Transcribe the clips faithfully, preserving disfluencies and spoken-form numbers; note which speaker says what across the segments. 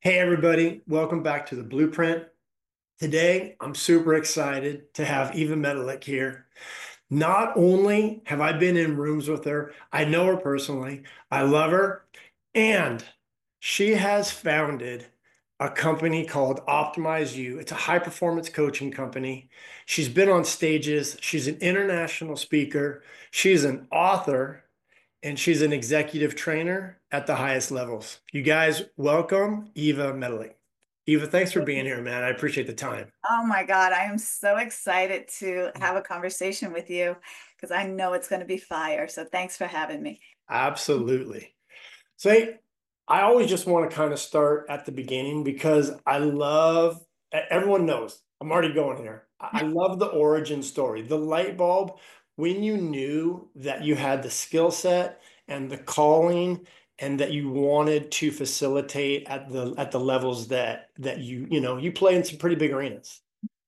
Speaker 1: Hey, everybody, welcome back to the Blueprint. Today, I'm super excited to have Eva Medalik here. Not only have I been in rooms with her, I know her personally, I love her, and she has founded a company called Optimize You. It's a high performance coaching company. She's been on stages, she's an international speaker, she's an author, and she's an executive trainer at the highest levels. You guys, welcome Eva Medley. Eva, thanks for being here, man. I appreciate the time.
Speaker 2: Oh my God, I am so excited to have a conversation with you because I know it's going to be fire. So thanks for having me.
Speaker 1: Absolutely. So, hey, I always just want to kind of start at the beginning because I love, e- everyone knows, I'm already going here. I I love the origin story, the light bulb, when you knew that you had the skill set and the calling and that you wanted to facilitate at the at the levels that that you, you know, you play in some pretty big arenas.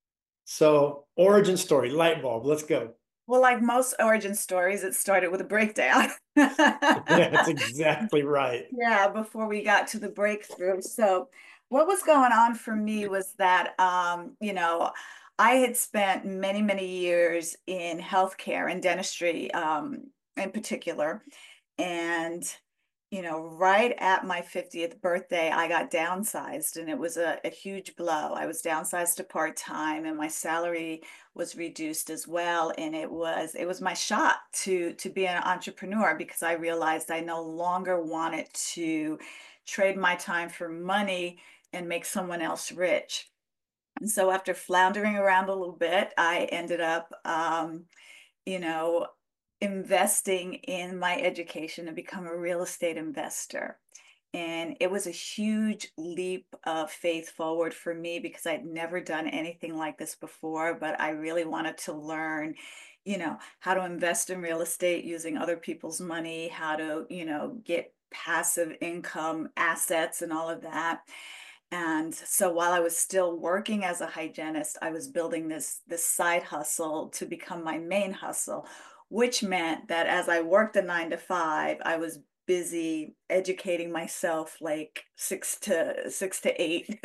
Speaker 1: So, origin story, light bulb, let's go.
Speaker 2: Well, like most origin stories, it started with a breakdown.
Speaker 1: That's exactly right.
Speaker 2: Yeah, before we got to the breakthrough. So, what was going on for me was that, um, you know, I had spent many, many years in healthcare and dentistry, um, in particular. And, you know, right at my fiftieth birthday, I got downsized and it was a, a huge blow. I was downsized to part-time and my salary was reduced as well. And it was it was my shot to to be an entrepreneur because I realized I no longer wanted to trade my time for money and make someone else rich. And so after floundering around a little bit, I ended up um, you know, investing in my education and become a real estate investor. And it was a huge leap of faith forward for me because I'd never done anything like this before, but I really wanted to learn, you know, how to invest in real estate using other people's money, how to, you know, get passive income assets and all of that. And so while I was still working as a hygienist, I was building this this side hustle to become my main hustle, which meant that as I worked a nine to five, I was busy educating myself like six to six to eight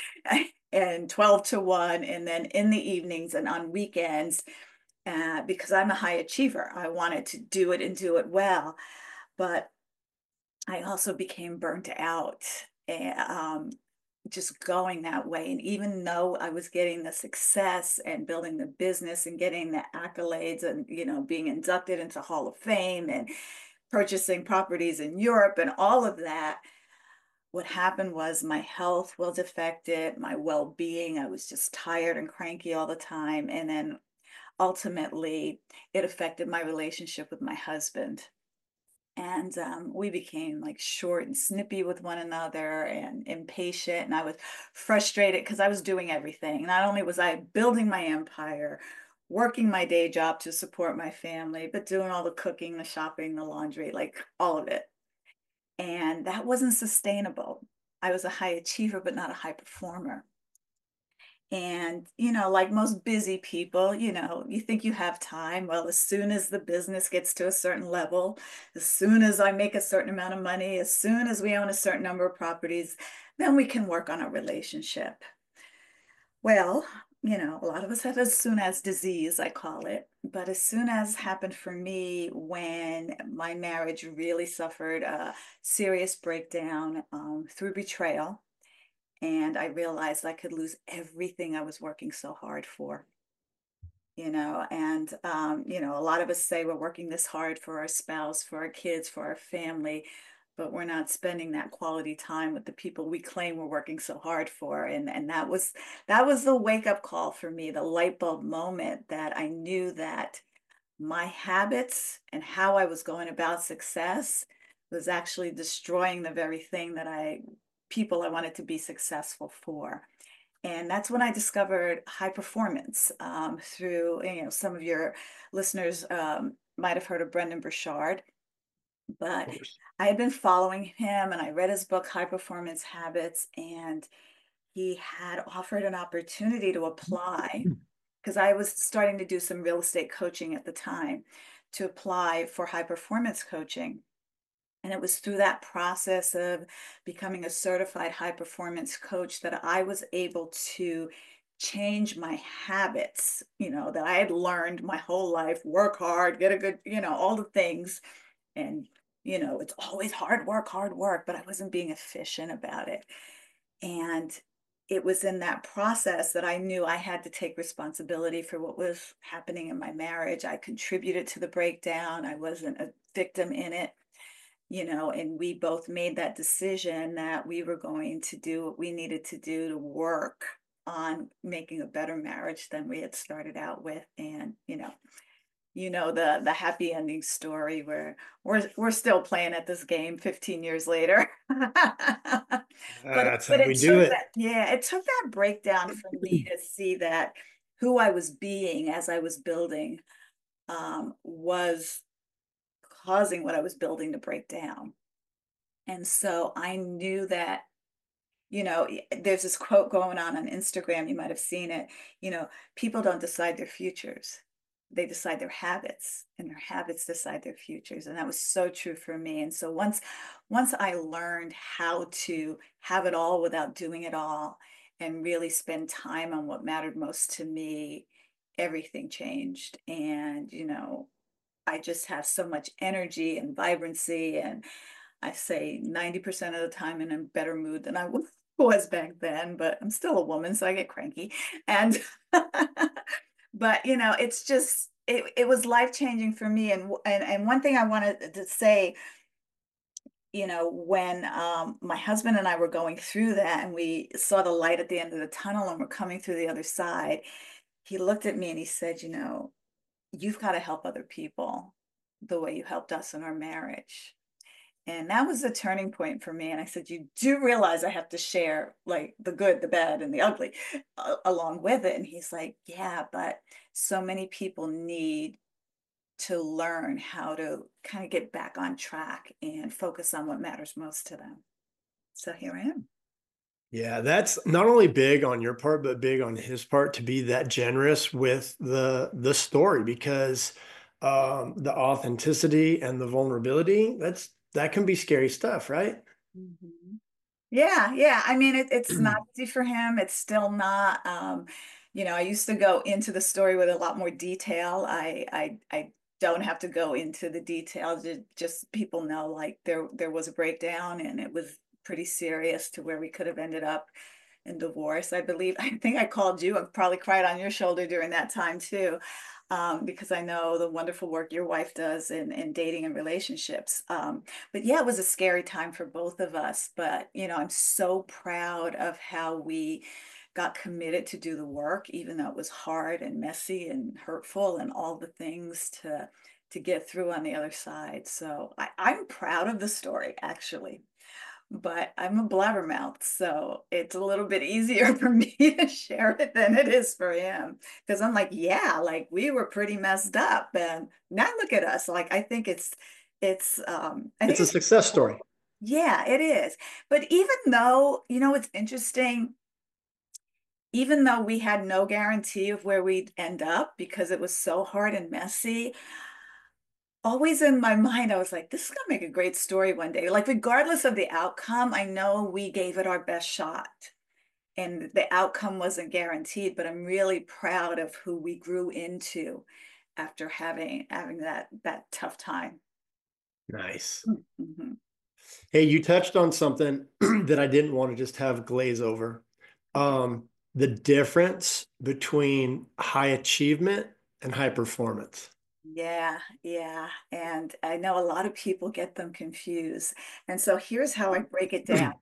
Speaker 2: and twelve to one. And then in the evenings and on weekends, uh, because I'm a high achiever, I wanted to do it and do it well. But I also became burnt out. And, um, just going that way. And even though I was getting the success and building the business and getting the accolades and, you know, being inducted into Hall of Fame and purchasing properties in Europe and all of that, what happened was my health was affected, my well-being. I was just tired and cranky all the time. And then ultimately, it affected my relationship with my husband. And um, we became like short and snippy with one another and impatient. And I was frustrated because I was doing everything. Not only was I building my empire, working my day job to support my family, but doing all the cooking, the shopping, the laundry, like all of it. And that wasn't sustainable. I was a high achiever, but not a high performer. And, you know, like most busy people, you know, you think you have time. Well, as soon as the business gets to a certain level, as soon as I make a certain amount of money, as soon as we own a certain number of properties, then we can work on a relationship. Well, you know, a lot of us have as soon as disease, I call it. But as soon as happened for me when my marriage really suffered a serious breakdown um, through betrayal and I realized I could lose everything I was working so hard for, you know. And, um, you know, a lot of us say we're working this hard for our spouse, for our kids, for our family, but we're not spending that quality time with the people we claim we're working so hard for. And, and that was, that was the wake up call for me, the light bulb moment that I knew that my habits and how I was going about success was actually destroying the very thing that I, people I wanted to be successful for. And that's when I discovered high performance um, through, you know, some of your listeners um, might have heard of Brendan Burchard, but
Speaker 1: Of course.
Speaker 2: I had been following him and I read his book, High Performance Habits, and he had offered an opportunity to apply because I was starting to do some real estate coaching at the time to apply for high performance coaching. And it was through that process of becoming a certified high performance coach that I was able to change my habits, you know, that I had learned my whole life, work hard, get a good, you know, all the things. And, you know, it's always hard work, hard work, but I wasn't being efficient about it. And it was in that process that I knew I had to take responsibility for what was happening in my marriage. I contributed to the breakdown. I wasn't a victim in it, you know, and we both made that decision that we were going to do what we needed to do to work on making a better marriage than we had started out with. And, you know, you know the the happy ending story where we're we're still playing at this game fifteen years later. But
Speaker 1: That's
Speaker 2: but
Speaker 1: how
Speaker 2: it
Speaker 1: we do
Speaker 2: took
Speaker 1: it.
Speaker 2: that yeah, it took that breakdown for me to see that who I was being as I was building um, was causing what I was building to break down. And so I knew that, you know, y- there's this quote going on on Instagram, you might have seen it, you know, people don't decide their futures. They decide their habits, and their habits decide their futures. And that was so true for me. And so once once I learned how to have it all without doing it all and really spend time on what mattered most to me, everything changed. And, you know, I just have so much energy and vibrancy, and I say ninety percent of the time in a better mood than I w- was back then, but I'm still a woman, so I get cranky. And but you know, it's just it it was life-changing for me. And w- and and one thing I wanted to say, you know, when um my husband and I were going through that and we saw the light at the end of the tunnel and we're coming through the other side, he looked at me and he said, you know, you've got to help other people the way you helped us in our marriage. And that was a turning point for me. And I said, you do realize I have to share like the good, the bad, and the ugly uh, along with it. And he's like, yeah, but so many people need to learn how to kind of get back on track and focus on what matters most to them. So here I am.
Speaker 1: Yeah, that's not only big on your part, but big on his part to be that generous with the the story because um, the authenticity and the vulnerability, that's that can be scary stuff, right?
Speaker 2: Mhm. Yeah, yeah. I mean, it, it's not easy for him. It's still not. Um, you know, I used to go into the story with a lot more detail. I, I, I don't have to go into the details. Ju- Just people know, like there, there was a breakdown, and it was pretty serious to where we could have ended up in divorce. I believe. I think I called you and probably cried on your shoulder during that time too, um, because I know the wonderful work your wife does in, in dating and relationships. Um, but yeah, it was a scary time for both of us. But, you know, I'm so proud of how we got committed to do the work, even though it was hard and messy and hurtful and all the things to to get through on the other side. So I, I'm proud of the story, actually. But I'm a blabbermouth, so it's a little bit easier for me to share it than it is for him. Because I'm like, yeah, like we were pretty messed up, and now look at us. Like I think it's, it's, um, I think
Speaker 1: It's a
Speaker 2: it's,
Speaker 1: success story.
Speaker 2: yeah, it is. But even though, you know, it's interesting. Even though we had no guarantee of where we'd end up because it was so hard and messy, always in my mind, I was like, this is gonna make a great story one day. Like, regardless of the outcome, I know we gave it our best shot. And the outcome wasn't guaranteed, but I'm really proud of who we grew into after having having that that tough time.
Speaker 1: Nice.
Speaker 2: Mhm.
Speaker 1: Hey, you touched on something that I didn't want to just have glaze over. Um, the difference between high achievement and high performance.
Speaker 2: Yeah, yeah. And I know a lot of people get them confused. And so here's how I break it down.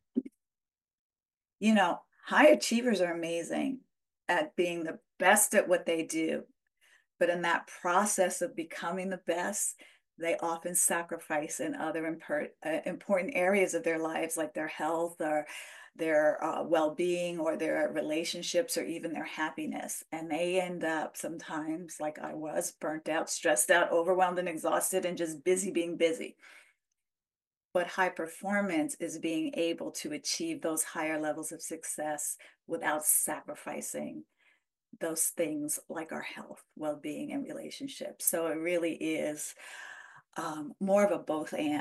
Speaker 2: You know, high achievers are amazing at being the best at what they do. But in that process of becoming the best, they often sacrifice in other impor- uh, important areas of their lives, like their health or their uh, well-being or their relationships or even their happiness. And they end up sometimes, like I was, burnt out, stressed out, overwhelmed, and exhausted, and just busy being busy. But high performance is being able to achieve those higher levels of success without sacrificing those things like our health, well-being, and relationships. So it really is um, more of a both and.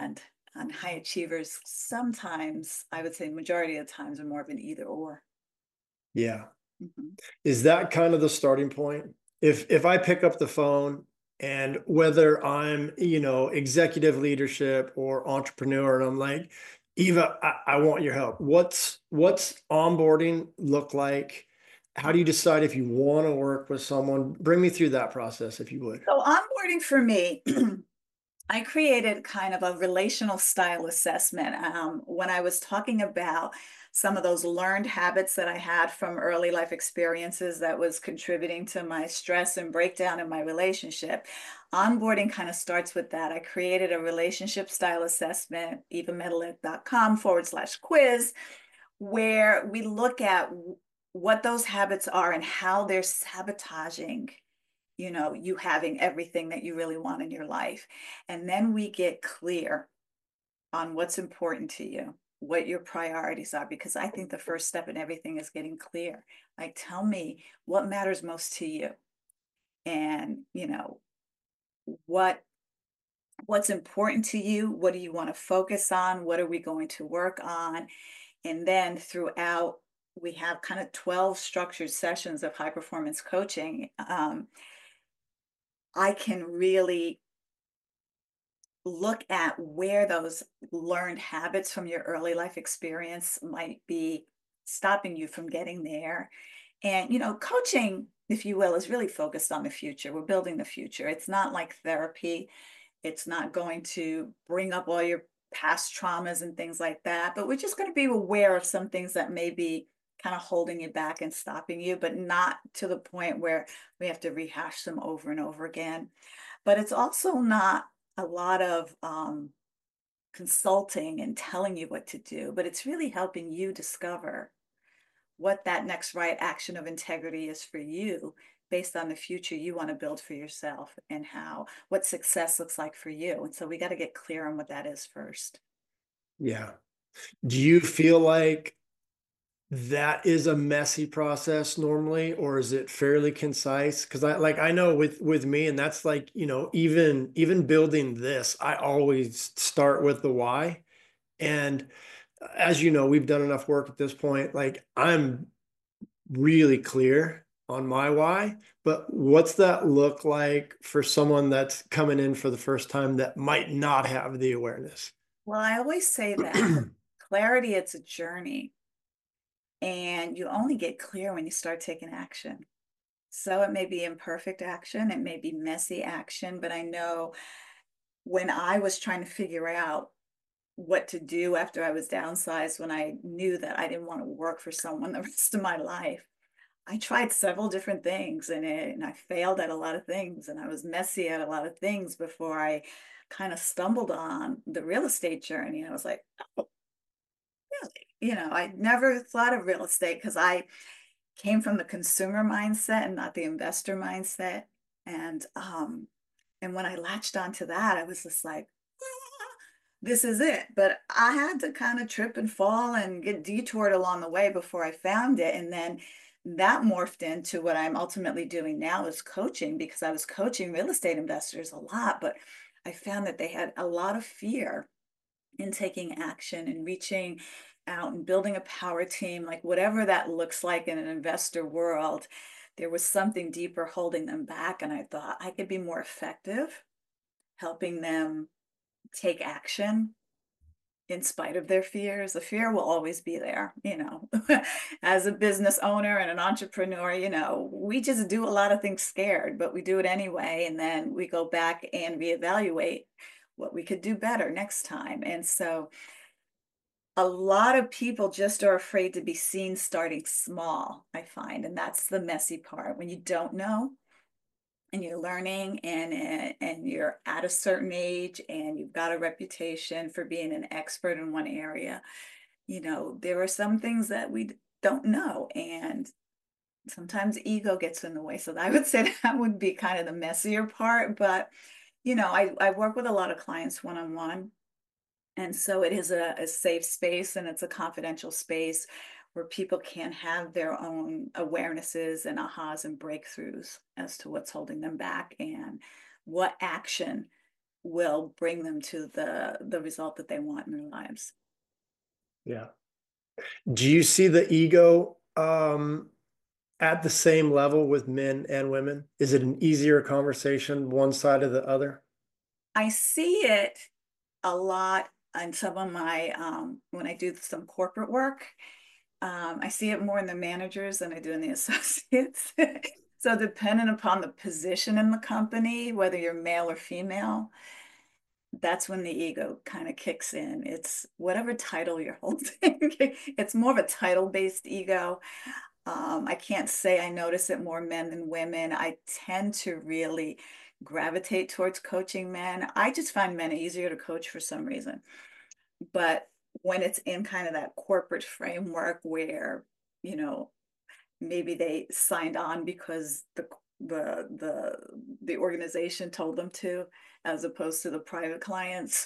Speaker 2: And high achievers, sometimes, I would say majority of the times, are more of an either or.
Speaker 1: Yeah.
Speaker 2: Mhm.
Speaker 1: Is that kind of the starting point? If if I pick up the phone and whether I'm, you know, executive leadership or entrepreneur, and I'm like, Eva, I, I want your help. What's what's onboarding look like? How do you decide if you want to work with someone? Bring me through that process, if you would.
Speaker 2: So onboarding for me, I created kind of a relational style assessment um, when I was talking about some of those learned habits that I had from early life experiences that was contributing to my stress and breakdown in my relationship. Onboarding kind of starts with that. I created a relationship style assessment, evamedilek.com forward slash quiz, where we look at w- what those habits are and how they're sabotaging, you know, you having everything that you really want in your life. And then we get clear on what's important to you, what your priorities are, because I think the first step in everything is getting clear. Like, tell me what matters most to you, and, you know, what what's important to you, what do you want to focus on, what are we going to work on? And then throughout, we have kind of twelve structured sessions of high performance coaching. um, I can really look at where those learned habits from your early life experience might be stopping you from getting there. And, you know, coaching, if you will, is really focused on the future. We're building the future. It's not like therapy. It's not going to bring up all your past traumas and things like that. But we're just going to be aware of some things that may be kind of holding you back and stopping you, but not to the point where we have to rehash them over and over again. But it's also not a lot of um, consulting and telling you what to do, but it's really helping you discover what that next right action of integrity is for you, based on the future you want to build for yourself, and how what success looks like for you. And so we got to get clear on what that is first.
Speaker 1: Yeah. Do you feel like that is a messy process normally, or is it fairly concise? Because I like I know with with me, and that's like, you know, even even building this, I always start with the why. And as you know, we've done enough work at this point. Like I'm really clear on my why, but what's that look like for someone that's coming in for the first time that might not have the awareness?
Speaker 2: Well, I always say that clarity, it's a journey, and you only get clear when you start taking action. So it may be imperfect action, it may be messy action, but I know when I was trying to figure out what to do after I was downsized, when I knew that I didn't want to work for someone the rest of my life, I tried several different things, and, it, and I failed at a lot of things, and I was messy at a lot of things before I kind of stumbled on the real estate journey. And I was like, oh, really? You know, I never thought of real estate because I came from the consumer mindset and not the investor mindset. And um, and when I latched onto that, I was just like, "Ah, this is it." But I had to kind of trip and fall and get detoured along the way before I found it. And then that morphed into what I'm ultimately doing now, is coaching, because I was coaching real estate investors a lot, but I found that they had a lot of fear in taking action and reaching out and building a power team, like whatever that looks like in an investor world. There was something deeper holding them back. And I thought I could be more effective helping them take action in spite of their fears. The fear will always be there, you know. As a business owner and an entrepreneur, you know, we just do a lot of things scared, but we do it anyway. And then we go back and reevaluate what we could do better next time. And so a lot of people just are afraid to be seen starting small, I find. And that's the messy part. When you don't know and you're learning, and eh, and you're at a certain age and you've got a reputation for being an expert in one area, you know, there are some things that we d- don't know. And sometimes ego gets in the way. So I would say that would be kind of the messier part. But, you know, I, I work with a lot of clients one on one, and so it is a, a safe space, and it's a confidential space where people can have their own awarenesses and ahas and breakthroughs as to what's holding them back and what action will bring them to the the result that they want in their lives.
Speaker 1: Yeah. Do you see the ego um, at the same level with men and women? Is it an easier conversation, one side or the other?
Speaker 2: I see it a lot on some of my um, when I do some corporate work. Um, I see it more in the managers than I do in the associates. So depending upon the position in the company, whether you're male or female, that's when the ego kind of kicks in. It's whatever title you're holding. It's more of a title-based ego. Um, I can't say I notice it more men than women. I tend to really gravitate towards coaching men. I just find men easier to coach for some reason. But when it's in kind of that corporate framework where, you know, maybe they signed on because the the the the organization told them to, as opposed to the private clients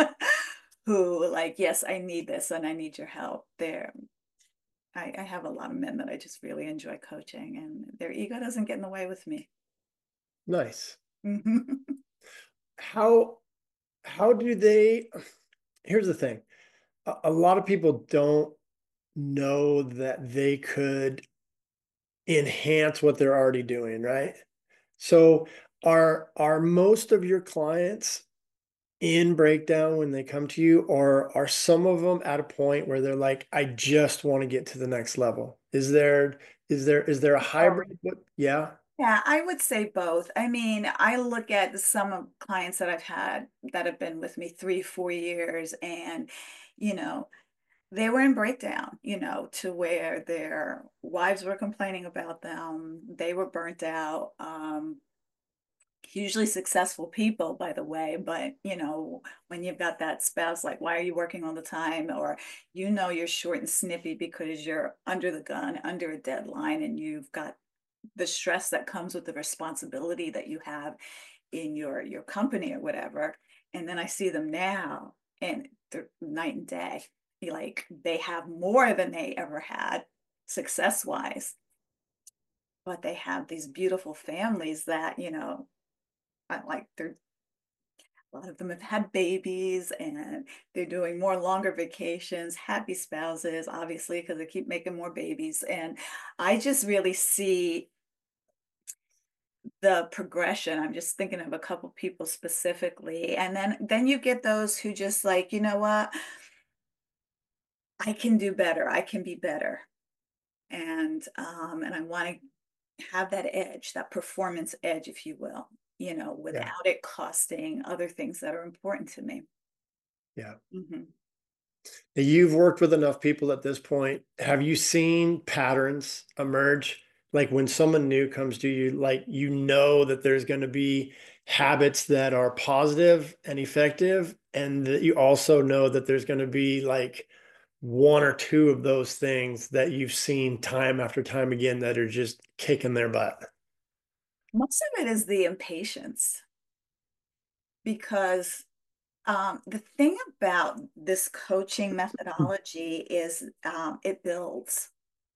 Speaker 2: who like, yes, I need this and I need your help. There, I, I have a lot of men that I just really enjoy coaching, and their ego doesn't get in the way with me.
Speaker 1: Nice.
Speaker 2: Mhm.
Speaker 1: How how do they? Here's the thing. A, a lot of people don't know that they could enhance what they're already doing, right? So are are most of your clients in breakdown when they come to you, or are some of them at a point where they're like, I just want to get to the next level? Is there is there is there a hybrid? What, yeah.
Speaker 2: Yeah, I would say both. I mean, I look at some of clients that I've had that have been with me three, four years, and you know, they were in breakdown, you know, to where their wives were complaining about them. They were burnt out. Um, hugely successful people, by the way, but you know, when you've got that spouse, like, why are you working all the time? Or, you know, you're short and snippy because you're under the gun, under a deadline, and you've got the stress that comes with the responsibility that you have in your your company or whatever. And then I see them now, and they're night and day. Like, they have more than they ever had success wise, but they have these beautiful families that, you know, I like they're a lot of them have had babies, and they're doing more longer vacations, happy spouses, obviously, because they keep making more babies. And I just really see the progression. I'm just thinking of a couple people specifically. And then then you get those who just like, you know what, I can do better. I can be better. And um, and I want to have that edge, that performance edge, if you will, you know,
Speaker 1: Yeah.
Speaker 2: without it costing other things that are important to me.
Speaker 1: Yeah.
Speaker 2: Mhm.
Speaker 1: You've worked with enough people at this point. Have you seen patterns emerge? Like when someone new comes to you, like you know that there's going to be habits that are positive and effective, and that you also know that there's going to be like one or two of those things that you've seen time after time again that are just kicking their butt.
Speaker 2: Most of it is the impatience because um, the thing about this coaching methodology is um, it builds.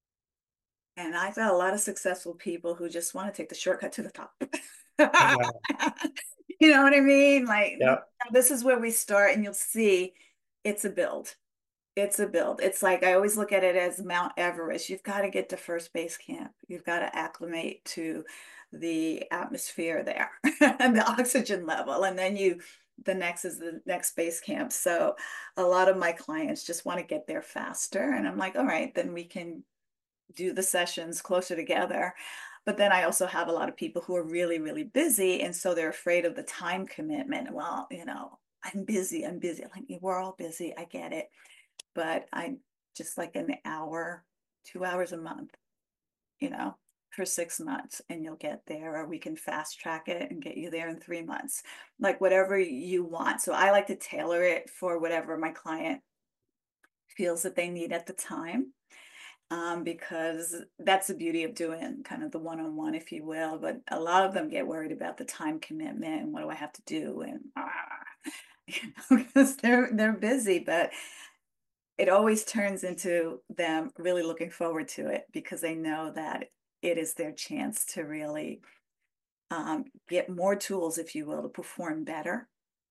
Speaker 2: And I've got a lot of successful people who just want to take the shortcut to the top.
Speaker 1: Yeah.
Speaker 2: You know what I mean? Like, no,
Speaker 1: Yeah.
Speaker 2: this is where we start, and you'll see it's a build. It's a build. It's like I always look at it as Mount Everest. You've got to get to first base camp. You've got to acclimate to the atmosphere there and the oxygen level. And then you, the next is the next base camp. So a lot of my clients just want to get there faster. And I'm like, all right, then we can do the sessions closer together. But then I also have a lot of people who are really, really busy. And so they're afraid of the time commitment. Well, you know, I'm busy. I'm busy. Like, we're all busy. I get it. But I just like an hour, two hours a month, you know, for six months, and you'll get there, or we can fast track it and get you there in three months, like whatever you want. So I like to tailor it for whatever my client feels that they need at the time. Um, because that's the beauty of doing kind of the one-on-one, if you will. But a lot of them get worried about the time commitment and what do I have to do, and ah, you know, because they're they're busy. But it always turns into them really looking forward to it because they know that it is their chance to really um, get more tools, if you will, to perform better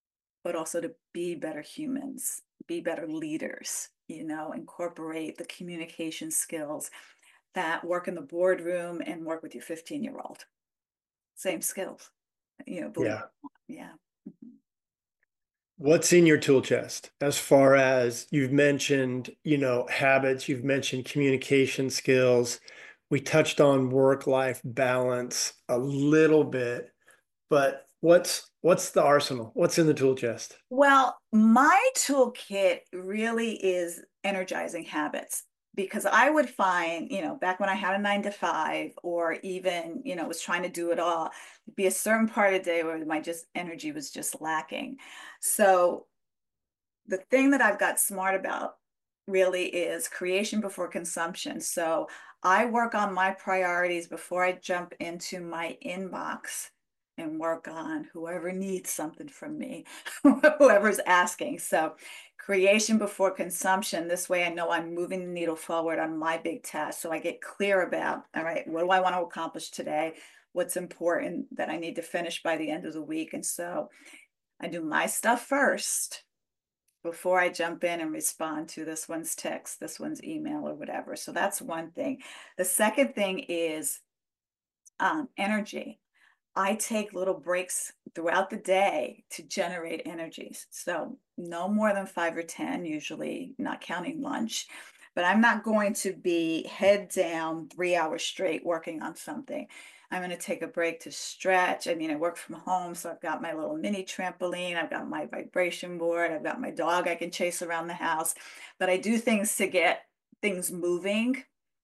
Speaker 2: but also to be better humans, be better leaders, you know, incorporate the communication skills that work in the boardroom and work with your fifteen year old. Same skills, you know, believe it
Speaker 1: Yeah.
Speaker 2: or not. Yeah. Mhm.
Speaker 1: What's in your tool chest as far as you've mentioned, you know, habits, you've mentioned communication skills. We touched on work-life balance a little bit, but what's what's the arsenal? What's in the tool chest?
Speaker 2: Well, my toolkit really is energizing habits because I would find, you know, back when I had a nine to five or even, you know, was trying to do it all, be a certain part of the day where my just energy was just lacking. So the thing that I've got smart about really is creation before consumption. So I work on my priorities before I jump into my inbox and work on whoever needs something from me, whoever's asking. So creation before consumption. This way I know I'm moving the needle forward on my big task. So I get clear about, all right, what do I want to accomplish today? What's important that I need to finish by the end of the week? And so I do my stuff first before I jump in and respond to this one's text, this one's email, or whatever. So that's one thing. The second thing is um, energy. I take little breaks throughout the day to generate energies. So no more than five or ten, usually not counting lunch. But I'm not going to be head down three hours straight working on something. I'm going to take a break to stretch. I mean, I work from home, so I've got my little mini trampoline, I've got my vibration board, I've got my dog I can chase around the house. But I do things to get things moving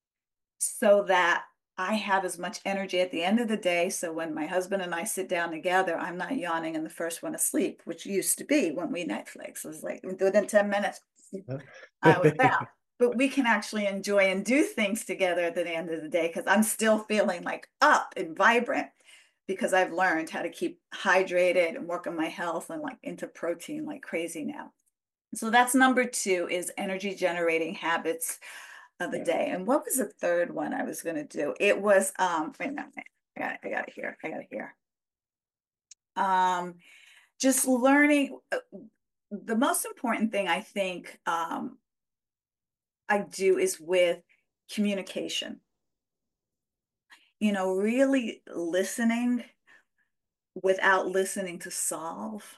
Speaker 2: so that I have as much energy at the end of the day. So when my husband and I sit down together, I'm not yawning and the first one asleep, which used to be when we Netflix. It was like within ten minutes, I was out. But we can actually enjoy and do things together at the end of the day because I'm still feeling like up and vibrant because I've learned how to keep hydrated and work on my health and like into protein like crazy now. So that's number two is energy generating habits of the day. And what was the third one I was going to do? It was um wait a minute. I got it, I got it here. I got it here. Um just learning uh, the most important thing I think um I do is with communication. You know, really listening without listening to solve.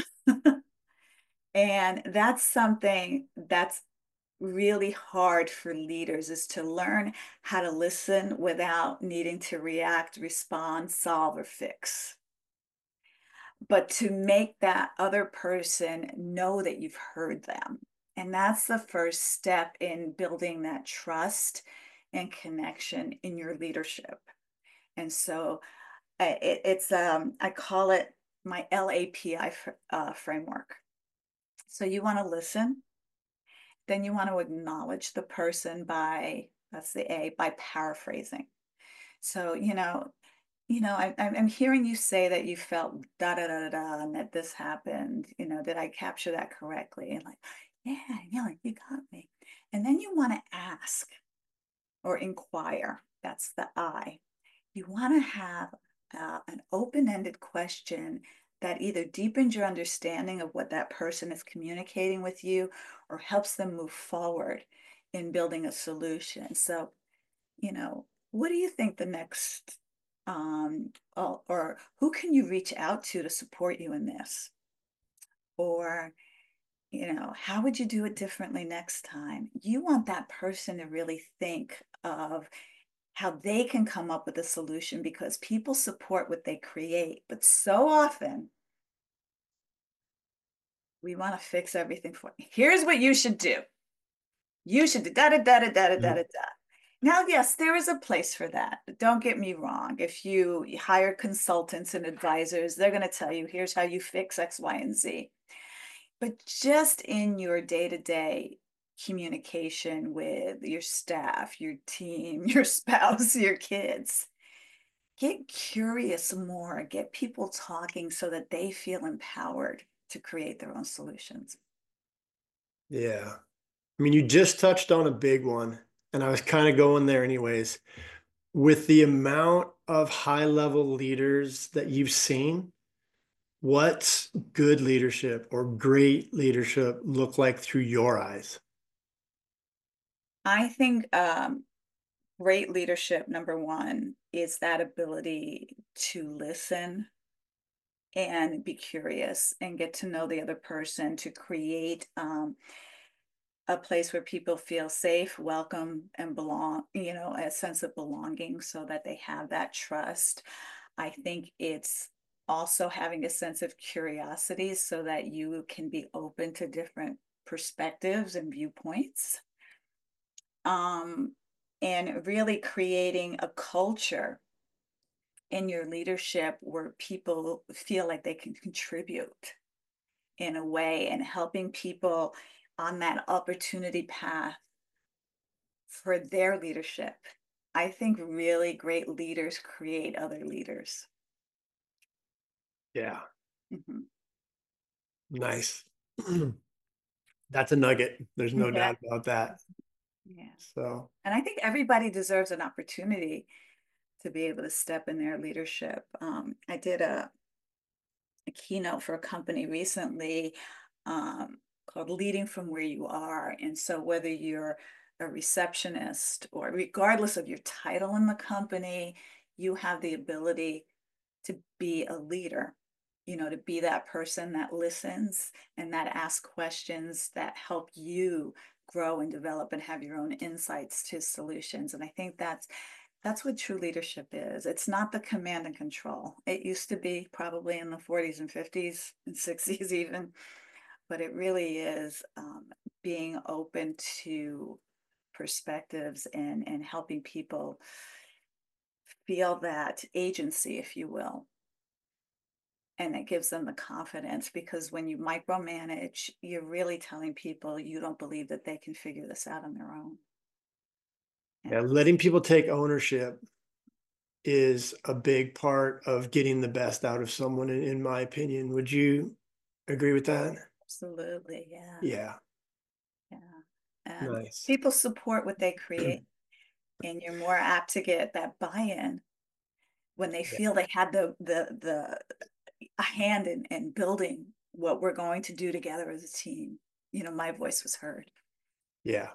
Speaker 2: And that's something that's really hard for leaders is to learn how to listen without needing to react, respond, solve, or fix. But to make that other person know that you've heard them. And that's the first step in building that trust and connection in your leadership. And so uh, it, it's, um, I call it my L A P I uh, framework. So you want to listen, then you want to acknowledge the person by, that's the A, by paraphrasing. So, you know, you know, I, I'm I'm hearing you say that you felt da da da da da, and that this happened. You know, did I capture that correctly? And like, yeah, yeah, like you got me. And then you want to ask or inquire. That's the I. You want to have uh, an open-ended question that either deepens your understanding of what that person is communicating with you or helps them move forward in building a solution. So, you know, what do you think the next, um, or, or who can you reach out to to support you in this? Or, you know, how would you do it differently next time? You want that person to really think of how they can come up with a solution because people support what they create. But so often we want to fix everything for you. Here's what you should do. You should do da da da da da da da da. Now, yes, there is a place for that. Don't get me wrong. If you hire consultants and advisors, they're going to tell you, here's how you fix X, Y, and Z. But just in your day-to-day communication with your staff, your team, your spouse, your kids, get curious more, get people talking so that they feel empowered to create their own solutions.
Speaker 1: Yeah. I mean, you just touched on a big one, and I was kind of going there anyways. With the amount of high level leaders that you've seen, What's good leadership or great leadership look like through your eyes?
Speaker 2: I think um, great leadership, number one, is that ability to listen and be curious and get to know the other person, to create um, a place where people feel safe, welcome, and belong, you know, a sense of belonging so that they have that trust. I think it's also having a sense of curiosity so that you can be open to different perspectives and viewpoints. Um, and really creating a culture in your leadership where people feel like they can contribute in a way, and helping people on that opportunity path for their leadership. I think really great leaders create other leaders.
Speaker 1: Yeah,
Speaker 2: Mhm.
Speaker 1: nice. That's a nugget. There's no
Speaker 2: Yeah,
Speaker 1: doubt about that.
Speaker 2: yeah.
Speaker 1: So,
Speaker 2: And I think everybody deserves an opportunity to be able to step in their leadership. Um, I did a, a keynote for a company recently, um, called Leading from Where You Are. And so, whether you're a receptionist or regardless of your title in the company, you have the ability to be a leader, you know, to be that person that listens and that asks questions that help you grow and develop and have your own insights to solutions. And I think that's that's what true leadership is. It's not the command and control. It used to be probably in the forties and fifties and sixties even, but it really is um, being open to perspectives and and helping people feel that agency, if you will. And it gives them the confidence, because when you micromanage, you're really telling people you don't believe that they can figure this out on their own.
Speaker 1: yeah,
Speaker 2: And
Speaker 1: letting people take ownership is a big part of getting the best out of someone, in, in my opinion. Would you agree with that?
Speaker 2: absolutely, yeah,
Speaker 1: Yeah,
Speaker 2: yeah. And
Speaker 1: nice.
Speaker 2: people support what they create, and you're more apt to get that buy-in when they
Speaker 1: Yeah,
Speaker 2: feel they had the the the a hand in, in building what we're going to do together as a team. You know, my voice was heard.
Speaker 1: yeah.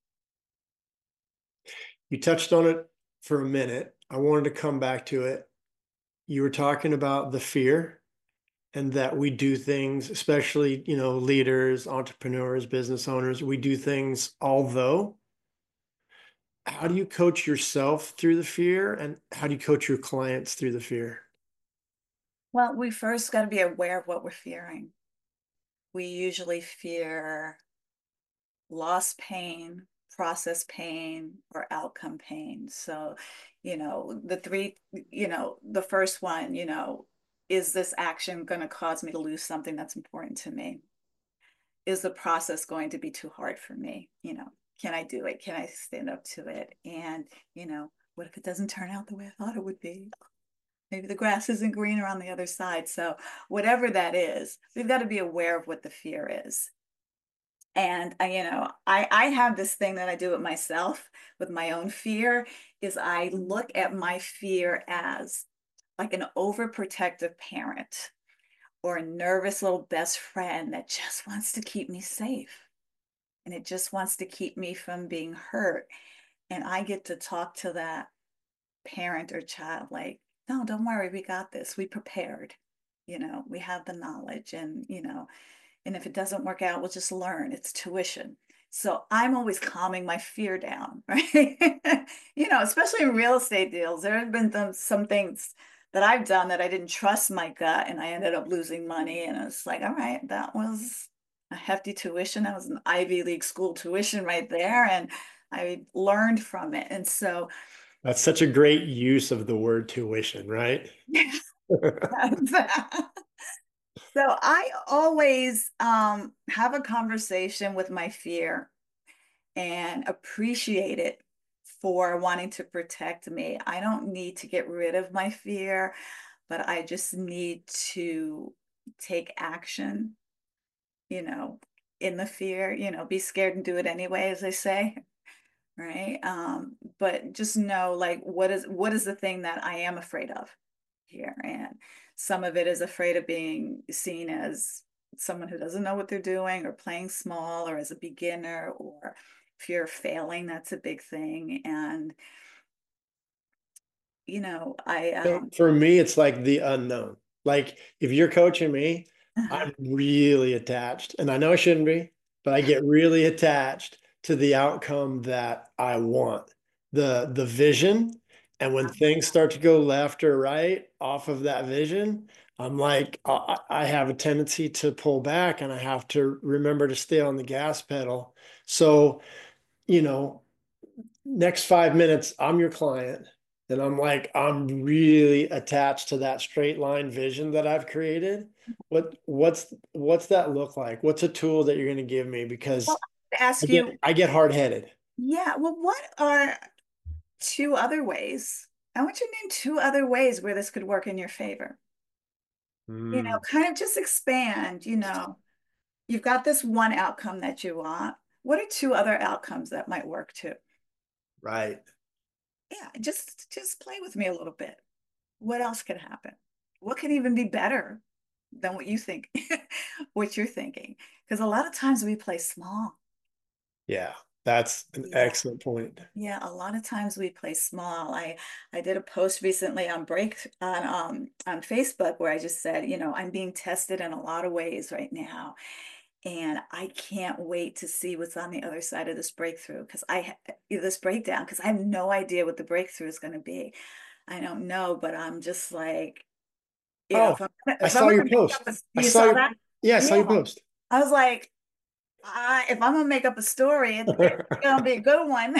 Speaker 1: You touched on it for a minute. I wanted to come back to it. You were talking about the fear and that we do things, especially, you know, leaders, entrepreneurs, business owners, we do things, although how do you coach yourself through the fear and how do you coach your clients through the fear?
Speaker 2: Well, we first got to be aware of what we're fearing. We usually fear loss pain, process pain, or outcome pain. So, you know, the three, you know, the first one, you know, is this action going to cause me to lose something that's important to me? Is the process going to be too hard for me? You know, can I do it? Can I stand up to it? And, you know, what if it doesn't turn out the way I thought it would be? Maybe the grass isn't greener on the other side. So, whatever that is, we've got to be aware of what the fear is. And I, you know, I I have this thing that I do with myself with my own fear, is I look at my fear as like an overprotective parent or a nervous little best friend that just wants to keep me safe, and it just wants to keep me from being hurt. And I get to talk to that parent or child like, no, don't worry, we got this. We prepared. You know, we have the knowledge, and, you know, and if it doesn't work out, we'll just learn. It's tuition. So I'm always calming my fear down, right? You know, especially in real estate deals, there have been some, some things that I've done that I didn't trust my gut, and I ended up losing money. And it's like, all right, that was a hefty tuition. That was an Ivy League school tuition right there. And I learned from it. And so,
Speaker 1: That's such a great use of the word tuition, right?
Speaker 2: so I always um, have a conversation with my fear and appreciate it for wanting to protect me. I don't need to get rid of my fear, but I just need to take action, you know, in the fear, you know, be scared and do it anyway, as they say, right? Um, but just know, like, what is what is the thing that I am afraid of? here. And some of it is afraid of being seen as someone who doesn't know what they're doing or playing small or as a beginner or fear of failing. That's a big thing. And, you know, I,
Speaker 1: So
Speaker 2: um,
Speaker 1: for me, it's like the unknown. Like if you're coaching me, I'm really attached, and I know I shouldn't be, but I get really attached to the outcome that I want, the the vision. And when things start to go left or right off of that vision, I'm like, I, I have a tendency to pull back, and I have to remember to stay on the gas pedal. So, you know, next five minutes, I'm your client. And I'm like, I'm really attached to that straight line vision that I've created. What what's what's that look like? What's a tool that you're going to give me?
Speaker 2: well,
Speaker 1: Because
Speaker 2: I
Speaker 1: I
Speaker 2: ask
Speaker 1: get
Speaker 2: you,
Speaker 1: I get hard headed.
Speaker 2: yeah, well, what are two other ways? I want you to name two other ways where this could work in your favor. You know,
Speaker 1: Mm,
Speaker 2: kind of just expand, you know, you've got this one outcome that you want. What are two other outcomes that might work too?
Speaker 1: right.
Speaker 2: Yeah, just just play with me a little bit. What else could happen? What could even be better than what you think, what you're thinking? Because a lot of times we play small.
Speaker 1: Yeah, that's an
Speaker 2: Yeah.
Speaker 1: excellent point.
Speaker 2: Yeah, a lot of times we play small. I I did a post recently on break on um on Facebook where I just said, you know, I'm being tested in a lot of ways right now. And I can't wait to see what's on the other side of this breakthrough because I ha- this breakdown because I have no idea what the breakthrough is going to be. I don't know, but I'm just like, you know,
Speaker 1: Oh,
Speaker 2: if I'm gonna,
Speaker 1: I
Speaker 2: if I'm
Speaker 1: saw
Speaker 2: gonna
Speaker 1: your
Speaker 2: make up
Speaker 1: post.
Speaker 2: a,
Speaker 1: I
Speaker 2: you
Speaker 1: saw
Speaker 2: saw
Speaker 1: your
Speaker 2: that?
Speaker 1: Yeah, I saw your
Speaker 2: Yeah.
Speaker 1: post.
Speaker 2: I was like, I, if I'm gonna make up a story, it's, it's gonna be a good one.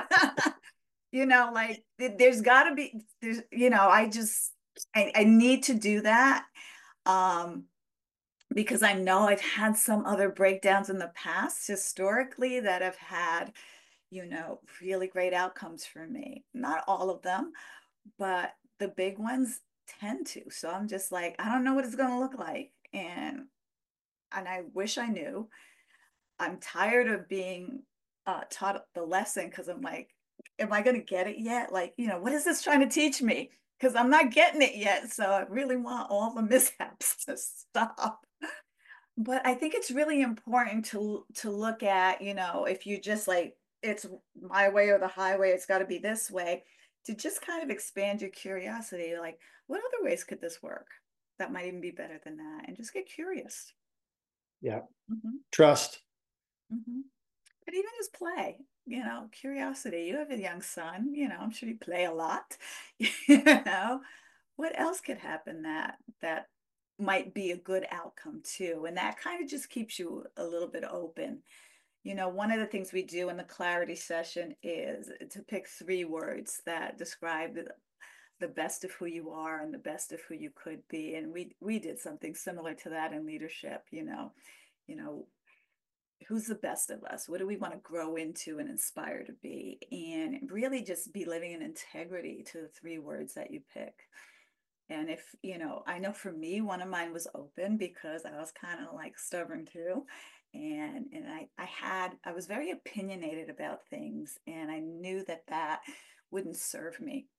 Speaker 2: You know, like th- there's got to be there's you know, I just I, I need to do that. Um, because I know I've had some other breakdowns in the past historically that have had, you know, really great outcomes for me. Not all of them, but the big ones tend to. So I'm just like, I don't know what it's going to look like. And and I wish I knew. I'm tired of being uh, taught the lesson because I'm like, am I going to get it yet? Like, you know, what is this trying to teach me? Because I'm not getting it yet. So I really want all the mishaps to stop. But I think it's really important to to look at, you know, if you just like it's my way or the highway, it's got to be this way, to just kind of expand your curiosity. Like, what other ways could this work that might even be better than that? And just get curious.
Speaker 1: Yeah.
Speaker 2: Hmm.
Speaker 1: Trust.
Speaker 2: Hmm. But even just play, you know, curiosity. You have a young son, you know, I'm sure you play a lot. You know, what else could happen that that might be a good outcome too? And that kind of just keeps you a little bit open. You know, one of the things we do in the clarity session is to pick three words that describe the, the best of who you are and the best of who you could be. And we we did something similar to that in leadership, you know, you know, who's the best of us? What do we want to grow into and inspire to be? And really just be living in integrity to the three words that you pick. And if, you know, I know for me, one of mine was open because I was kind of like stubborn too. And and I I had I was very opinionated about things and I knew that that wouldn't serve me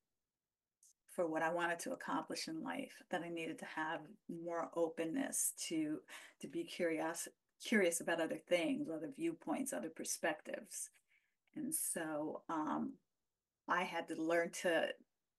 Speaker 2: for what I wanted to accomplish in life, that I needed to have more openness to to be curious curious about other things, other viewpoints, other perspectives. And so um, I had to learn to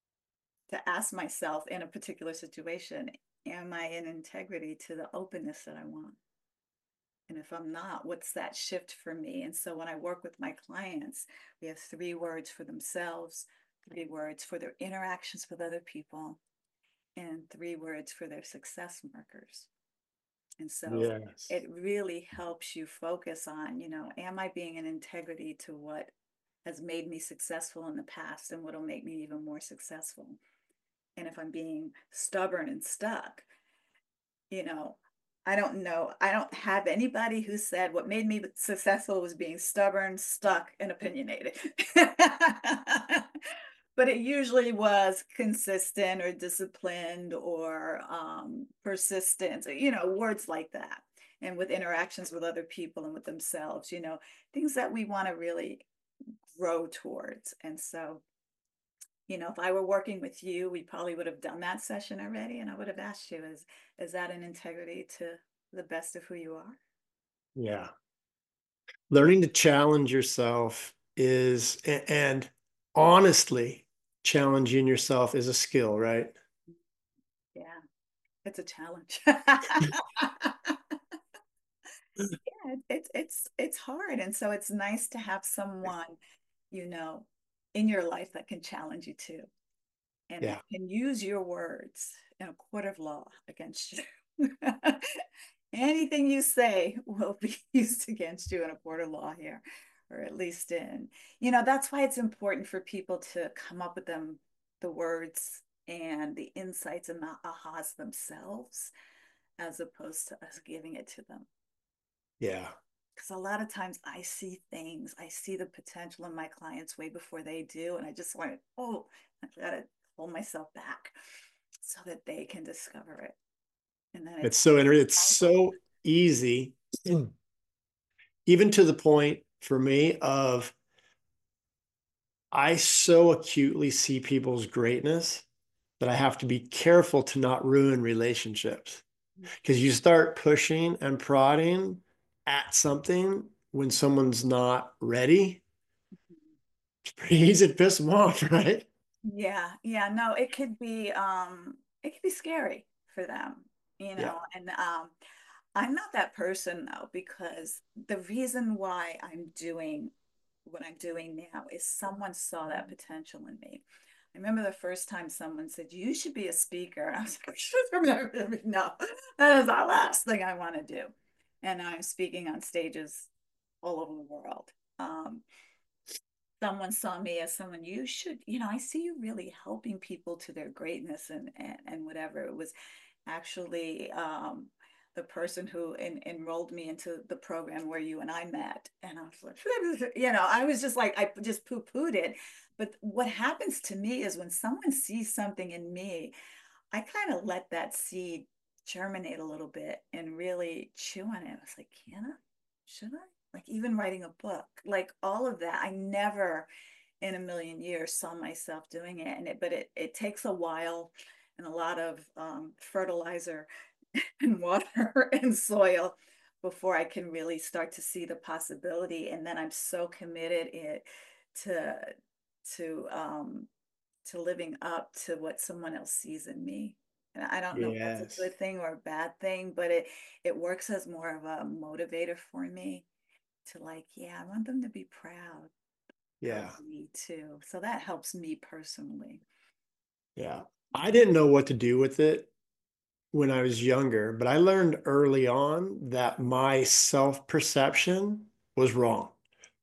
Speaker 2: to ask myself in a particular situation, am I in integrity to the openness that I want? And if I'm not, what's that shift for me? And so when I work with my clients, we have three words for themselves, three words for their interactions with other people, and three words for their success markers. And so
Speaker 1: Yes.
Speaker 2: it really helps you focus on, you know, am I being in integrity to what has made me successful in the past and what will make me even more successful? And if I'm being stubborn and stuck, you know, I don't know. I don't have anybody who said what made me successful was being stubborn, stuck, and opinionated. But it usually was consistent or disciplined or um, persistent, you know, words like that. And with interactions with other people and with themselves, you know, things that we want to really grow towards. And so, you know, if I were working with you, we probably would have done that session already, and I would have asked you, is is that an integrity to the best of who you are?
Speaker 1: Yeah. Learning to challenge yourself is, and honestly, challenging yourself is a skill, right?
Speaker 2: Yeah, it's a challenge. Yeah, it's it's it's hard, and so it's nice to have someone, you know, in your life that can challenge you too, and that
Speaker 1: Yeah.
Speaker 2: can use your words in a court of law against you. Anything you say will be used against you in a court of law here, or at least in, you know, that's why it's important for people to come up with them, the words and the insights and the ahas themselves, as opposed to us giving it to them.
Speaker 1: Yeah.
Speaker 2: Because a lot of times I see things, I see the potential in my clients way before they do. And I just want, oh, I gotta hold myself back so that they can discover it. And then
Speaker 1: It's
Speaker 2: it's
Speaker 1: so inter- it's so easy, even to the point for me of I so acutely see people's greatness that I have to be careful to not ruin relationships. Because you start pushing and prodding at something when someone's not ready, it's pretty easy to piss them off, right?
Speaker 2: yeah, yeah, no, it could be um it could be scary for them, you
Speaker 1: Yeah.
Speaker 2: know, and um I'm not that person though, because the reason why I'm doing what I'm doing now is someone saw that potential in me. I remember the first time someone said, "You should be a speaker." And I was like, no, that is the last thing I want to do. And I'm speaking on stages all over the world. Um, someone saw me as someone you should, you know, I see you really helping people to their greatness and and, and whatever. It was actually um, the person who en enrolled me into the program where you and I met. And I was like, you know, I was just like, I just poo-pooed it. But what happens to me is when someone sees something in me, I kind of let that seed germinate a little bit and really chew on it. I was like, can I? Should I? Like even writing a book, like all of that. I never in a million years saw myself doing it. And it, but it it takes a while and a lot of um, fertilizer and water and soil before I can really start to see the possibility. And then I'm so committed it to to um to living up to what someone else sees in me. And I don't know if that's a
Speaker 1: Yes.
Speaker 2: good thing or a bad thing, but it it works as more of a motivator for me to like, yeah, I want them to be proud of
Speaker 1: Yeah.
Speaker 2: me too. So that helps me personally.
Speaker 1: Yeah. I didn't know what to do with it when I was younger, but I learned early on that my self-perception was wrong.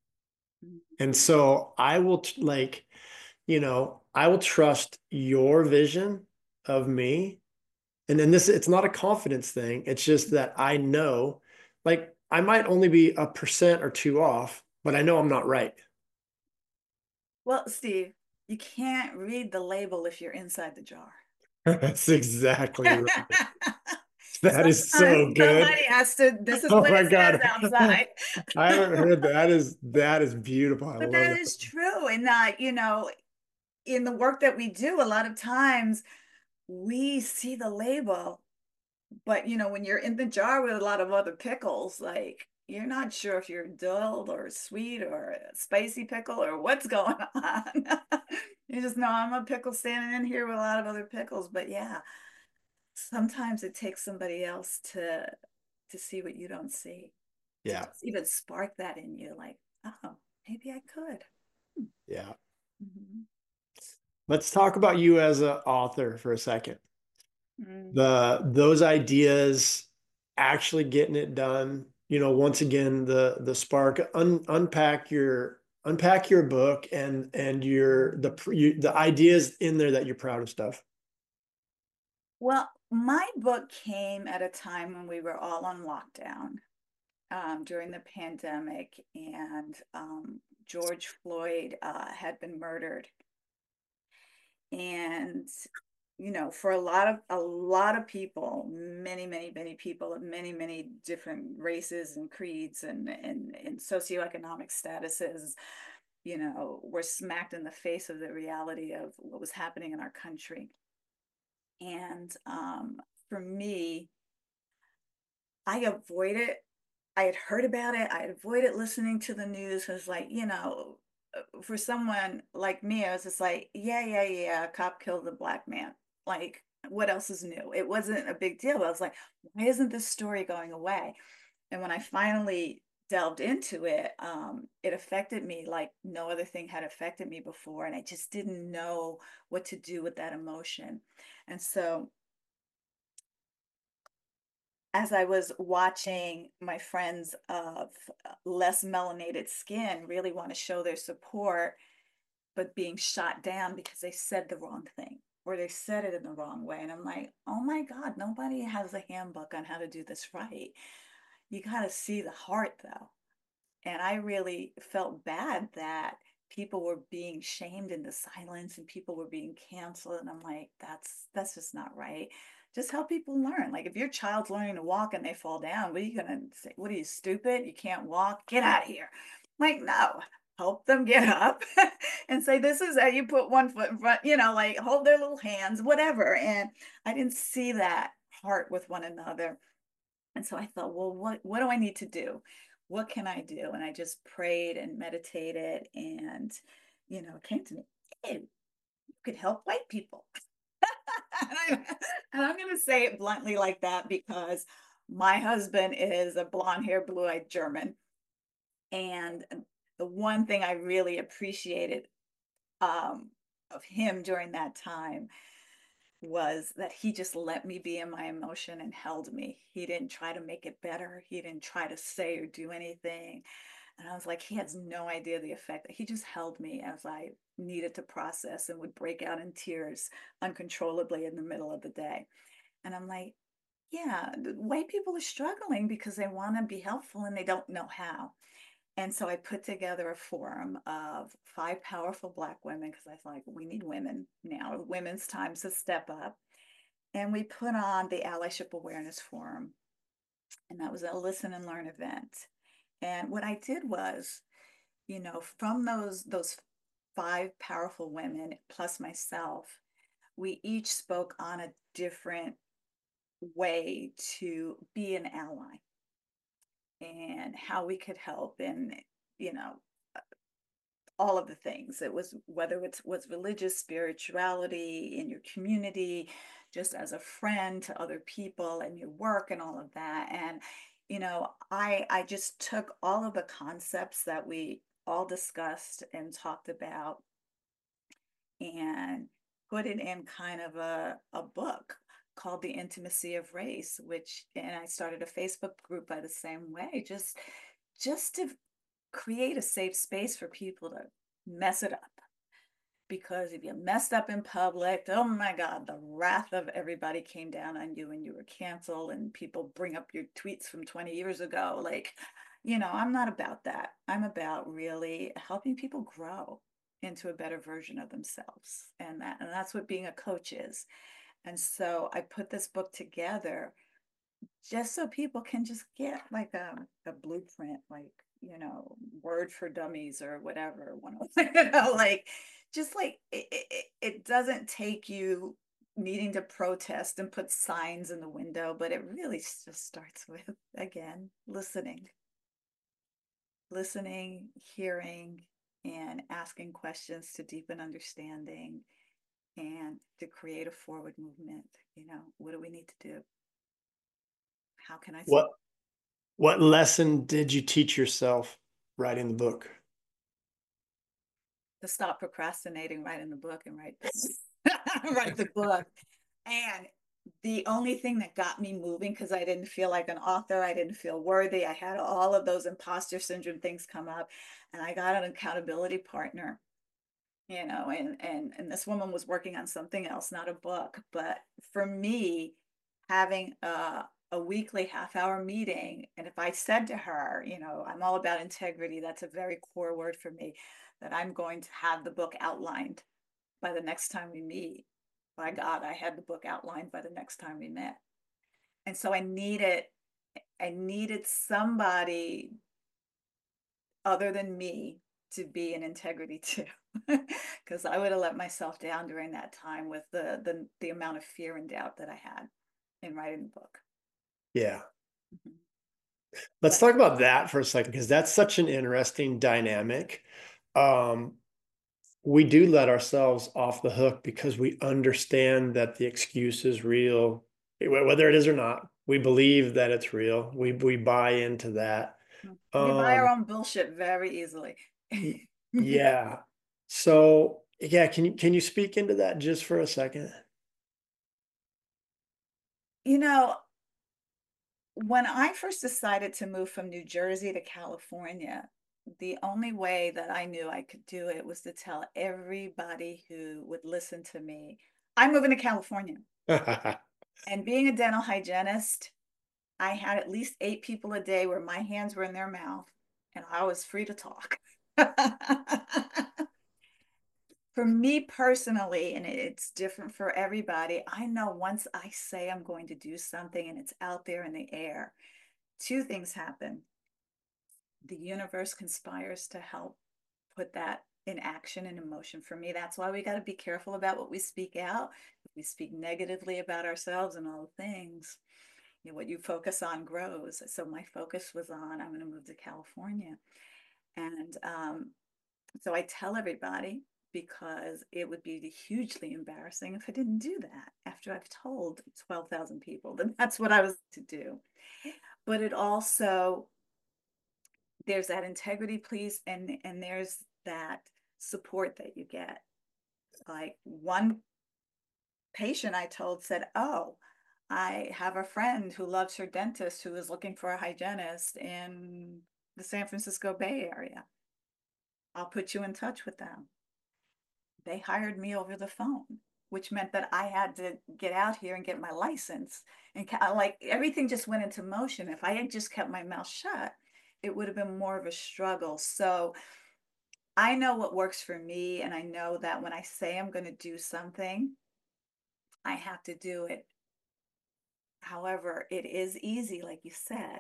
Speaker 2: Mhm.
Speaker 1: And so I will t- like, you know, I will trust your vision of me. And then this, it's not a confidence thing. It's just that I know, like, I might only be a percent or two off, but I know I'm not right.
Speaker 2: Well, Steve, you can't read the label if you're inside the jar.
Speaker 1: That's exactly right. That is
Speaker 2: Sometimes
Speaker 1: so good.
Speaker 2: somebody has to, this is
Speaker 1: Oh
Speaker 2: what
Speaker 1: my
Speaker 2: it says
Speaker 1: God.
Speaker 2: outside.
Speaker 1: I haven't heard that. That is that is beautiful. I
Speaker 2: But
Speaker 1: love
Speaker 2: that
Speaker 1: that.
Speaker 2: is true. And that, you know, in the work that we do, a lot of times we see the label, but you know, when you're in the jar with a lot of other pickles, like you're not sure if you're dull or sweet or a spicy pickle or what's going on. You just know I'm a pickle standing in here with a lot of other pickles. But yeah, sometimes it takes somebody else to to see what you don't see, to
Speaker 1: Yeah.
Speaker 2: just even spark that in you, like, oh, maybe I could.
Speaker 1: Yeah.
Speaker 2: Mhm.
Speaker 1: Let's talk about you as an author for a second.
Speaker 2: Mm.
Speaker 1: The those ideas, actually getting it done. You know, once again, the the spark. Un, unpack your unpack your book and and your the you, the ideas in there that you're proud of stuff.
Speaker 2: Well, my book came at a time when we were all on lockdown um, during the pandemic, and um, George Floyd uh, had been murdered. And you know, for a lot of a lot of people, many, many, many people of many, many different races and creeds and and, and socioeconomic statuses, you know, were smacked in the face of the reality of what was happening in our country. And um, for me, I avoided, I had heard about it. I avoided listening to the news because, like, you know, uh, for someone like me, I was just like, yeah, yeah, yeah, a cop killed a black man. Like, what else is new? It wasn't a big deal. I was like, why isn't this story going away? And when I finally delved into it, um, it affected me like no other thing had affected me before. And I just didn't know what to do with that emotion. And so as I was watching my friends of uh, less melanated skin really want to show their support, but being shot down because they said the wrong thing or they said it in the wrong way. And I'm like, oh my God, nobody has a handbook on how to do this right. You got to see the heart though. And I really felt bad that people were being shamed into silence and people were being canceled. And I'm like, that's that's just not right. Just help people learn. Like if your child's learning to walk and they fall down, what are you gonna say? What are you, stupid? You can't walk? Get out of here. Like, no. Help them get up and say, this is how you put one foot in front, you know, like hold their little hands, whatever. And I didn't see that heart with one another. And so I thought, well, what what do I need to do? What can I do? And I just prayed and meditated and you know, it came to me, hey, you could help white people. and, I, and I'm going to say it bluntly like that because my husband is a blonde hair, blue eyed German. And the one thing I really appreciated um, of him during that time was that he just let me be in my emotion and held me. He didn't try to make it better. He didn't try to say or do anything. And I was like, he has no idea the effect that he just held me as I needed to process and would break out in tears uncontrollably in the middle of the day. And I'm like, yeah, white people are struggling because they want to be helpful and they don't know how. And so I put together a forum of five powerful Black women because I thought like, we need women now. Women's time to step up. And we put on the Allyship Awareness Forum. And that was a listen and learn event. And what I did was, you know, from those those five powerful women plus myself, we each spoke on a different way to be an ally and how we could help and you know all of the things. It was whether it was religious spirituality in your community, just as a friend to other people and your work and all of that. And, you know, I I just took all of the concepts that we all discussed and talked about and put it in kind of a, a book called The Intimacy of Race, which and I started a Facebook group by the same way, just just to create a safe space for people to mess it up. Because if you messed up in public, oh my God, the wrath of everybody came down on you and you were canceled, and people bring up your tweets from twenty years ago. Like, you know, I'm not about that. I'm about really helping people grow into a better version of themselves. And that and that's what being a coach is. And so I put this book together just so people can just get like a, a blueprint, like, you know, Word for Dummies or whatever, one of you know, like just like it, it, it doesn't take you needing to protest and put signs in the window, but it really just starts with, again, listening, listening, hearing, and asking questions to deepen understanding and to create a forward movement. You know, what do we need to do? How can I
Speaker 1: What
Speaker 2: support?
Speaker 1: what lesson did you teach yourself writing the book?
Speaker 2: To stop procrastinating, write in the book and write the, write the book. And the only thing that got me moving, because I didn't feel like an author, I didn't feel worthy. I had all of those imposter syndrome things come up, and I got an accountability partner, you know, and and and this woman was working on something else, not a book. But for me, having a a weekly half hour meeting, and if I said to her, you know, I'm all about integrity, that's a very core word for me, that I'm going to have the book outlined by the next time we meet. By God, I had the book outlined by the next time we met. And so I needed, I needed somebody other than me to be in integrity too, because I would have let myself down during that time with the the the amount of fear and doubt that I had in writing the book.
Speaker 1: Yeah.
Speaker 2: Mhm.
Speaker 1: Let's
Speaker 2: But
Speaker 1: talk about that for a second, because that's such an interesting dynamic. Um, we do let ourselves off the hook because we understand that the excuse is real, wh- whether it is or not. We believe that it's real. We we buy into that.
Speaker 2: mm, we buy our
Speaker 1: Um,
Speaker 2: own bullshit very easily.
Speaker 1: y- yeah. So yeah, can you can you speak into that just for a second?
Speaker 2: You know, when I first decided to move from New Jersey to California, the only way that I knew I could do it was to tell everybody who would listen to me, I'm moving to California. And being a dental hygienist, I had at least eight people a day where my hands were in their mouth and I was free to talk. For me personally, and it's different for everybody, I know once I say I'm going to do something and it's out there in the air, two things happen. The universe conspires to help put that in action and in motion. For me, that's why we got to be careful about what we speak out. If we speak negatively about ourselves and all the things, you know, what you focus on grows. So my focus was on, I'm going to move to California. And um, so I tell everybody, because it would be hugely embarrassing if I didn't do that after I've told twelve thousand people that that's what I was to do. But it also, there's that integrity piece, and and there's that support that you get. Like one patient I told said, "Oh, I have a friend who loves her dentist who is looking for a hygienist in the San Francisco Bay Area. I'll put you in touch with them." They hired me over the phone, which meant that I had to get out here and get my license. And like everything just went into motion. If I had just kept my mouth shut, it would have been more of a struggle. So I know what works for me. And I know that when I say I'm going to do something, I have to do it. However, it is easy, like you said,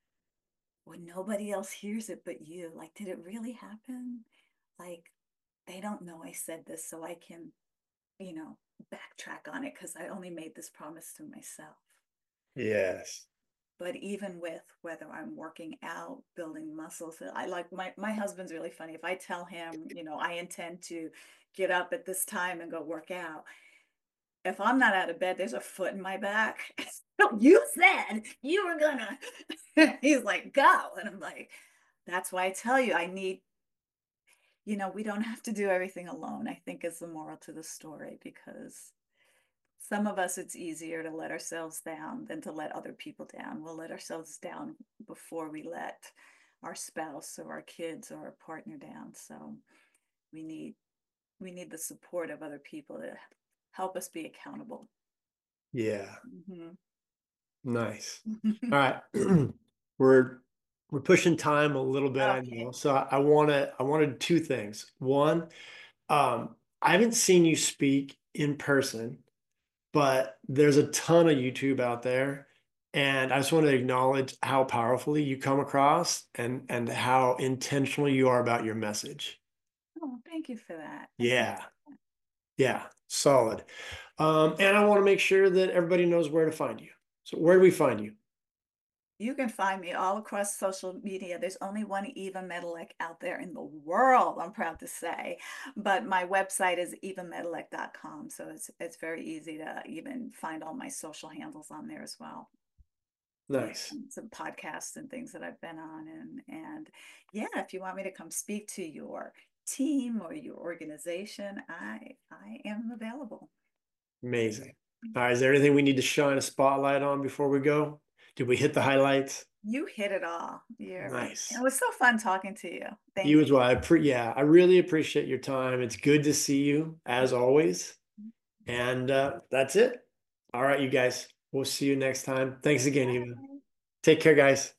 Speaker 2: when nobody else hears it but you. Like, did it really happen? Like, they don't know I said this, so I can, you know, backtrack on it because I only made this promise to myself.
Speaker 1: Yes.
Speaker 2: But even with whether I'm working out, building muscles, I like my my husband's really funny. If I tell him, you know, I intend to get up at this time and go work out, if I'm not out of bed, there's a foot in my back. You said you were gonna. He's like, go. And I'm like, that's why I tell you, I need, you know, we don't have to do everything alone, I think is the moral to the story, because some of us, it's easier to let ourselves down than to let other people down. We'll let ourselves down before we let our spouse or our kids or our partner down. So we need we need the support of other people to help us be accountable.
Speaker 1: Yeah.
Speaker 2: Mhm.
Speaker 1: Nice. All right. We're we're pushing time a little bit, I
Speaker 2: Okay.
Speaker 1: know. So I, I wanna I wanted two things. One, um, I haven't seen you speak in person, but there's a ton of YouTube out there. And I just want to acknowledge how powerfully you come across and and how intentional you are about your message.
Speaker 2: Oh, thank you for that. I
Speaker 1: Yeah.
Speaker 2: appreciate that.
Speaker 1: Yeah. Solid. Um, and I want to make sure that everybody knows where to find you. So where do we find you?
Speaker 2: You can find me all across social media. There's only one Eva Medilek out there in the world, I'm proud to say. But my website is eva medilek dot com. So it's it's very easy to even find all my social handles on there as well. Yeah,
Speaker 1: Nice.
Speaker 2: and some podcasts and things that I've been on. And and yeah, if you want me to come speak to your team or your organization, I I am available.
Speaker 1: Amazing. All right. Is there anything we need to shine a spotlight on before we go? Did we hit the highlights?
Speaker 2: You hit it all. You're, it
Speaker 1: Nice.
Speaker 2: was so fun talking to you.
Speaker 1: You
Speaker 2: Thank
Speaker 1: as well. I pre yeah, I really appreciate your time. It's good to see you as always.
Speaker 2: you.
Speaker 1: And uh, that's it. All right, you guys. We'll see you next time. Thanks again, Eva.
Speaker 2: Bye.
Speaker 1: Take care, guys.